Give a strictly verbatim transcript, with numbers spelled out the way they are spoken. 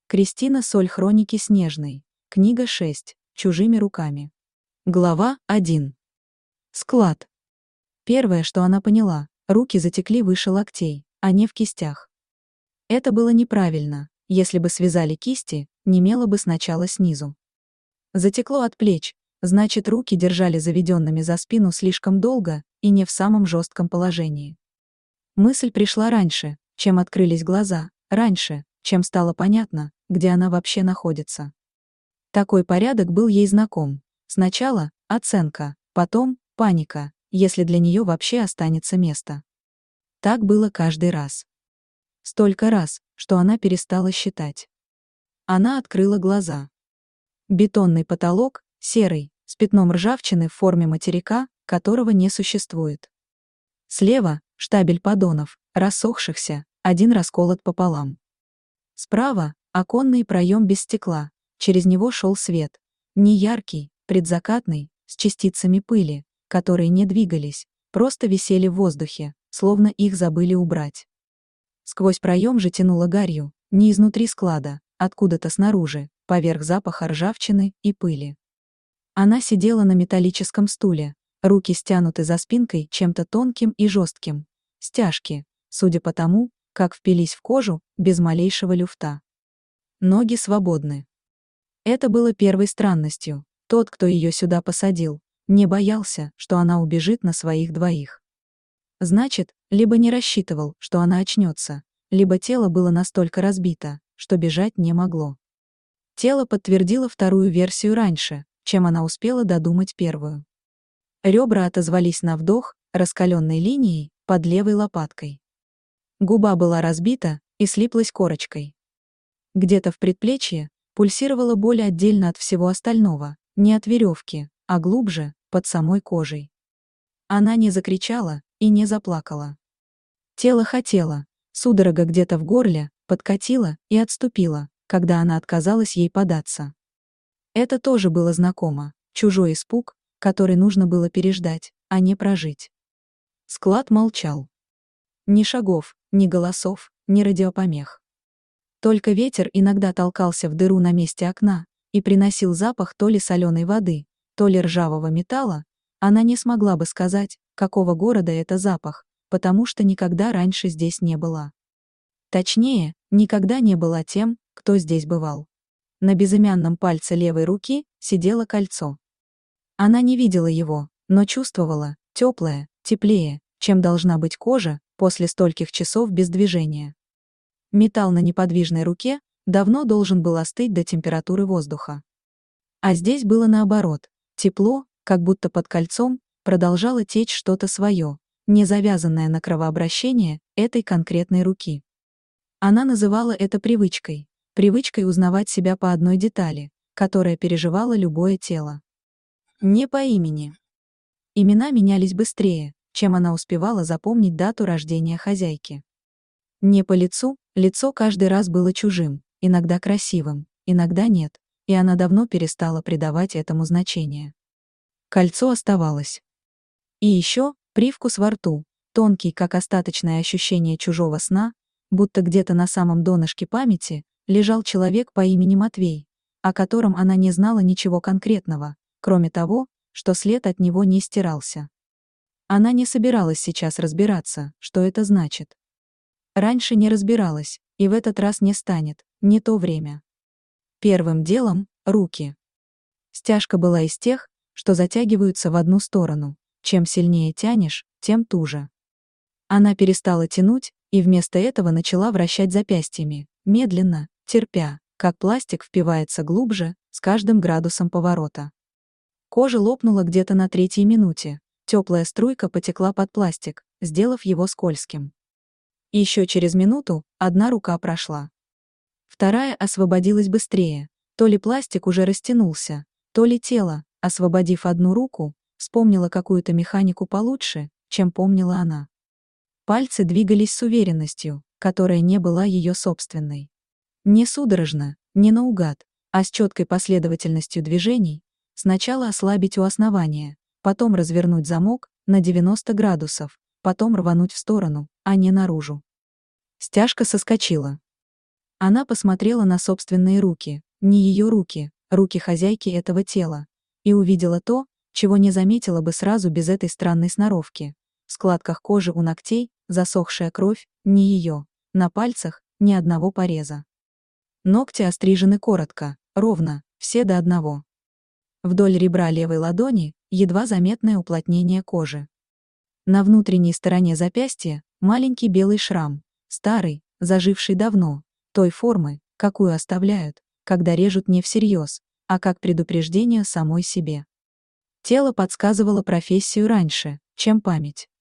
Кристина Соль. Хроники Снежной. Книга шесть. Чужими руками. Глава один. Склад. Первое, что она поняла, руки затекли выше локтей, а не в кистях. Это было неправильно. Если бы связали кисти, немело бы сначала снизу. Затекло от плеч, значит, руки держали заведенными за спину слишком долго и не в самом жестком положении. Мысль пришла раньше, чем открылись глаза, раньше, чем стало понятно, где она вообще находится. Такой порядок был ей знаком. Сначала оценка, потом паника, если для нее вообще останется место. Так было каждый раз. Столько раз, что она перестала считать. Она открыла глаза. Бетонный потолок, серый, с пятном ржавчины в форме материка, которого не существует. Слева — штабель поддонов, рассохшихся, один расколот пополам. Справа — оконный проем без стекла, через него шел свет, неяркий, предзакатный, с частицами пыли, которые не двигались, просто висели в воздухе, словно их забыли убрать. Сквозь проем же тянуло гарью, не изнутри склада, откуда-то снаружи, поверх запаха ржавчины и пыли. Она сидела на металлическом стуле, руки стянуты за спинкой чем-то тонким и жестким, стяжки, судя по тому, как впились в кожу, без малейшего люфта. Ноги свободны. Это было первой странностью. Тот, кто ее сюда посадил, не боялся, что она убежит на своих двоих. Значит, либо не рассчитывал, что она очнется, либо тело было настолько разбито, что бежать не могло. Тело подтвердило вторую версию раньше, чем она успела додумать первую. Ребра отозвались на вдох, раскаленной линией, под левой лопаткой. Губа была разбита и слиплась корочкой. Где-то в предплечье пульсировала боль отдельно от всего остального, не от веревки, а глубже, под самой кожей. Она не закричала и не заплакала. Тело хотело, судорога где-то в горле, подкатила и отступила, когда она отказалась ей податься. Это тоже было знакомо, чужой испуг, который нужно было переждать, а не прожить. Склад молчал. Ни шагов, ни голосов, ни радиопомех. Только ветер иногда толкался в дыру на месте окна и приносил запах то ли соленой воды, то ли ржавого металла. Она не смогла бы сказать, какого города это запах, потому что никогда раньше здесь не была. Точнее, никогда не была тем, кто здесь бывал. На безымянном пальце левой руки сидело кольцо. Она не видела его, но чувствовала, теплое, теплее, чем должна быть кожа после стольких часов без движения. Металл на неподвижной руке давно должен был остыть до температуры воздуха. А здесь было наоборот, тепло, как будто под кольцом продолжало течь что-то свое, не завязанное на кровообращение этой конкретной руки. Она называла это привычкой, привычкой узнавать себя по одной детали, которая переживала любое тело. Не по имени. Имена менялись быстрее, чем она успевала запомнить дату рождения хозяйки. Не по лицу, лицо каждый раз было чужим, иногда красивым, иногда нет, и она давно перестала придавать этому значение. Кольцо оставалось. И еще привкус во рту, тонкий, как остаточное ощущение чужого сна, будто где-то на самом донышке памяти лежал человек по имени Матвей, о котором она не знала ничего конкретного, кроме того, что след от него не стирался. Она не собиралась сейчас разбираться, что это значит. Раньше не разбиралась, и в этот раз не станет, не то время. Первым делом — руки. Стяжка была из тех, что затягиваются в одну сторону. Чем сильнее тянешь, тем туже. Она перестала тянуть, и вместо этого начала вращать запястьями, медленно, терпя, как пластик впивается глубже, с каждым градусом поворота. Кожа лопнула где-то на третьей минуте, теплая струйка потекла под пластик, сделав его скользким. Еще через минуту одна рука прошла. Вторая освободилась быстрее, то ли пластик уже растянулся, то ли тело, освободив одну руку, вспомнила какую-то механику получше, чем помнила она. Пальцы двигались с уверенностью, которая не была ее собственной. Не судорожно, не наугад, а с четкой последовательностью движений, сначала ослабить у основания, потом развернуть замок на девяносто градусов, потом рвануть в сторону, а не наружу. Стяжка соскочила. Она посмотрела на собственные руки, не ее руки, руки хозяйки этого тела, и увидела то, чего не заметила бы сразу без этой странной сноровки. В складках кожи у ногтей засохшая кровь, не ее, на пальцах ни одного пореза. Ногти острижены коротко, ровно, все до одного. Вдоль ребра левой ладони едва заметное уплотнение кожи. На внутренней стороне запястья маленький белый шрам, старый, заживший давно, той формы, какую оставляют, когда режут не всерьез, а как предупреждение самой себе. Тело подсказывало профессию раньше, чем память.